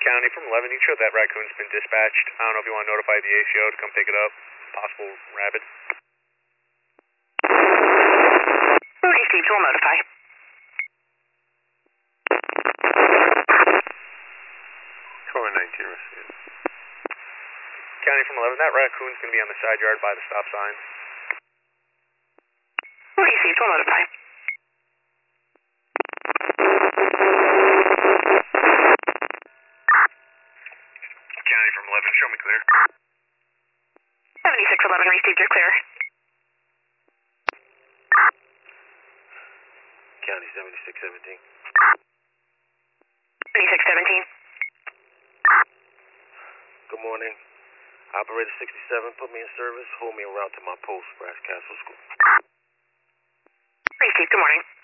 County from 11, you showed that raccoon's been dispatched. I don't know if you want to notify the ACO to come pick it up. Possible rabbit. Received, we'll notify. Core 19 received. County from 11, that raccoon's going to be on the side yard by the stop sign. Received, we'll notify. County from 11, show me clear. 7611, received, you're clear. County 7617. 7617. Good morning. Operator 67, put me in service. Hold me en route to my post, Brass Castle School. Received, good morning.